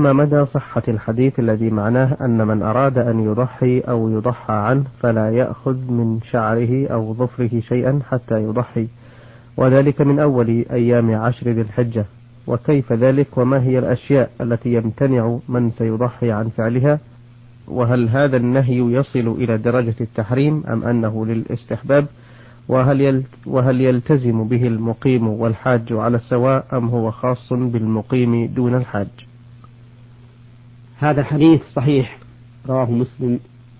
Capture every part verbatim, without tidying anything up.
ما مدى صحة الحديث الذي معناه أن من أراد أن يضحي أو يضحى عنه فلا يأخذ من شعره أو ظفره شيئا حتى يضحي، وذلك من أول أيام عشر ذي الحجة؟ وكيف ذلك؟ وما هي الأشياء التي يمتنع من سيضحي عن فعلها؟ وهل هذا النهي يصل إلى درجة التحريم أم أنه للاستحباب؟ وهل وهل يلتزم به المقيم والحاج على السواء أم هو خاص بالمقيم دون الحاج؟ هذا الحديث صحيح، رواه مسلم،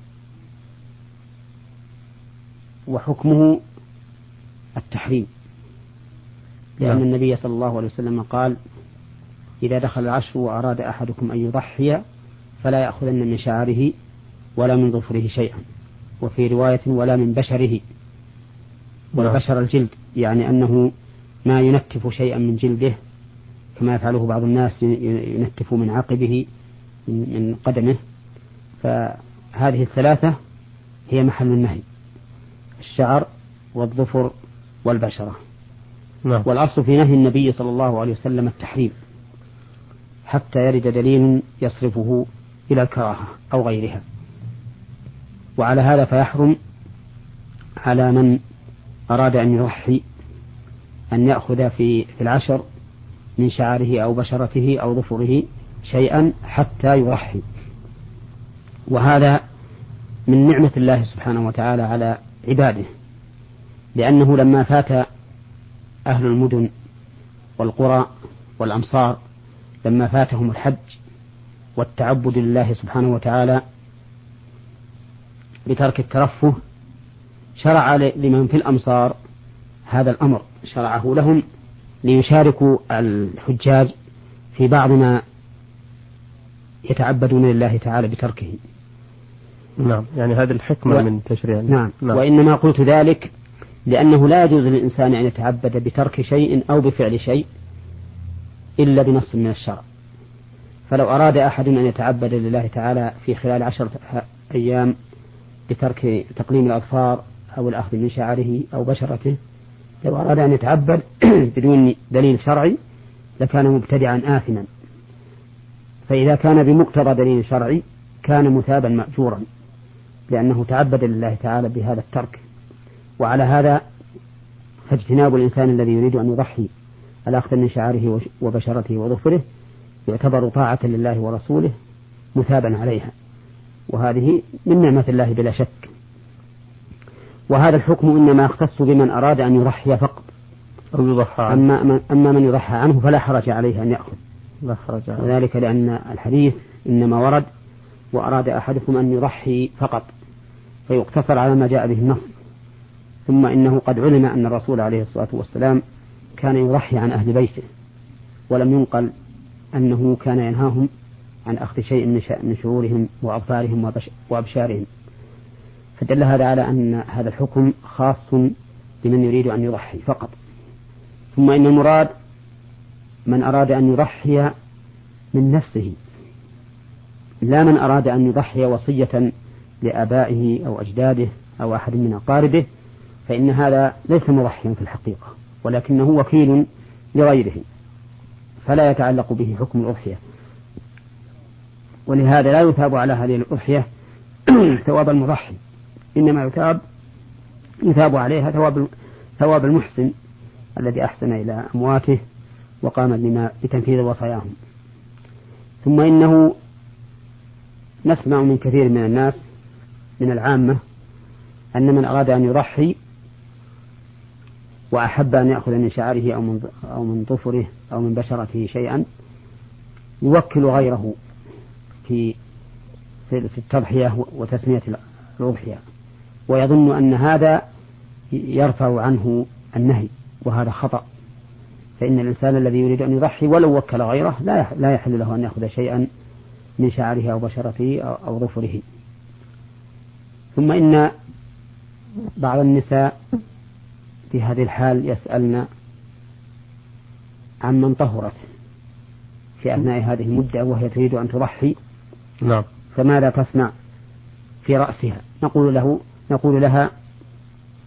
وحكمه التحريم، لأن نعم. النبي صلى الله عليه وسلم قال: إذا دخل العشر وأراد أحدكم أن يضحي فلا يأخذن من شعره ولا من ظفره شيئا، وفي رواية ولا من بشره، والبشر الجلد، يعني أنه ما ينتف شيئا من جلده كما يفعله بعض الناس، ينتف من عقبه من قدمه. فهذه الثلاثة هي محل النهي: الشعر والظفر والبشرة. نعم. والأصل في نهي النبي صلى الله عليه وسلم التحريم حتى يرد دليل يصرفه إلى الكراهة أو غيرها. وعلى هذا فيحرم على من أراد أن يضحي أن يأخذ في العشر من شعره أو بشرته أو ظفره شيئا حتى يضحي. وهذا من نعمة الله سبحانه وتعالى على عباده، لأنه لما فات أهل المدن والقرى والأمصار، لما فاتهم الحج والتعبد لله سبحانه وتعالى بترك الترفه، شرع لمن في الأمصار هذا الأمر، شرعه لهم ليشاركوا الحجاج في بعض ما يتعبدون لله تعالى بتركه. نعم، يعني هذه الحكمة و... من تشريع. نعم. نعم. وإنما قلت ذلك لأنه لا يجوز للإنسان أن يتعبد بترك شيء أو بفعل شيء إلا بنص من الشرع. فلو أراد أحد أن يتعبد لله تعالى في خلال عشرة أيام بترك تقليم الأظفار أو الأخذ من شعره أو بشرته، لو أراد أن يتعبد بدون دليل شرعي لكان مبتدعا آثما. فإذا كان بمقتضى دليل شرعي كان مثابا مأجورا، لأنه تعبد لله تعالى بهذا الترك. وعلى هذا فاجتناب الإنسان الذي يريد أن يضحي الأخذ من شعره وبشرته وظفره يعتبر طاعة لله ورسوله مثابا عليها، وهذه من نعمة الله بلا شك. وهذا الحكم إنما يختص بمن أراد أن يضحي فقط، أو يضحى عنه. أما, أما من يضحى عنه فلا حرج عليه أن يأخذ، لا حرج عليه. وذلك لأن الحديث إنما ورد وأراد أحدكم أن يضحي فقط، فيقتصر على ما جاء به النص. ثم إنه قد علم أن الرسول عليه الصلاة والسلام كان يضحي عن أهل بيته، ولم ينقل أنه كان ينهاهم عن أخذ شيء من شعورهم وأظفارهم وأبشارهم، فدل هذا على أن هذا الحكم خاص بمن يريد أن يضحي فقط. ثم إن المراد من أراد أن يضحي من نفسه، لا من أراد أن يضحي وصية لآبائه أو أجداده أو أحد من أقاربه، فإن هذا ليس مضحيا في الحقيقة، ولكنه وكيل لغيره فلا يتعلق به حكم الأضحية، ولهذا لا يثاب على هذه الأضحية ثواب المضحي، إنما يثاب يثاب عليها ثواب ثواب المحسن الذي أحسن إلى أمواته وقام بما بتنفيذ وصاياهم. ثم إنه نسمع من كثير من الناس من العامة أن من أراد أن يضحي وأحب أن يأخذ من شعره أو من أو من ظفره أو من بشرته شيئا يوكل غيره في في التضحية وتسمية الأضحية، ويظن أن هذا يرفع عنه النهي، وهذا خطأ. فإن الإنسان الذي يريد أن يضحي ولو وكل غيره لا يحل له أن يأخذ شيئا من شعره أو بشرته أو ظفره. ثم إن بعض النساء في هذه الحال يسألن عن من طهرت في أثناء هذه المدة وهي تريد أن تضحي. نعم. فماذا تصنع في رأسها؟ نقول له نقول لها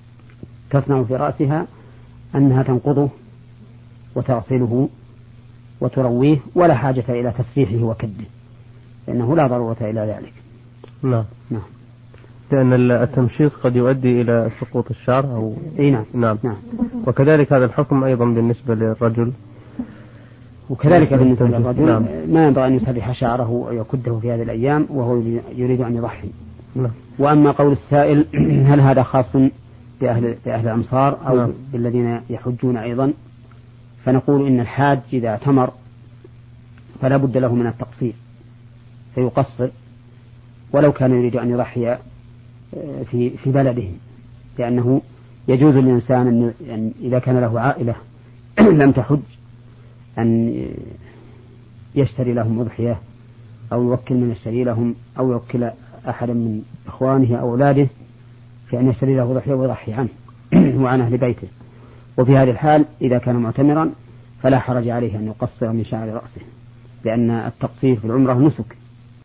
تصنع في رأسها أنها تنقضه وتغسله وترويه، ولا حاجة إلى تسريحه وكده، لأنه لا ضرورة إلى ذلك. نعم. نعم. لأن التمشيط قد يؤدي إلى سقوط الشعر أو إيه نعم. نعم. نعم. وكذلك هذا الحكم أيضا بالنسبة للرجل، وكذلك بالنسبة بالنسبة للرجل نعم. ما ينبغي أن يسرح شعره ويكده في هذه الأيام وهو يريد أن يضحي. نعم. وأما قول السائل هل هذا خاص بأهل, بأهل الأمصار أو نعم. بالذين يحجون أيضا، فنقول إن الحاج إذا اعتمر فلا بد له من التقصير فيقصر ولو كان يريد أن يضحي في في بلده، لأنه يجوز للإنسان أن إذا كان له عائلة لم تحج أن يشتري لهم أضحية أو يوكل من يشتري لهم أو يوكل أحدا من إخوانه أو أولاده في أن يشتري له أضحية ويضحي عنه وعن أهل بيته. وفي هذه الحال إذا كان معتمرا فلا حرج عليه أن يقصر من شعر رأسه، لأن التقصير في العمرة نسك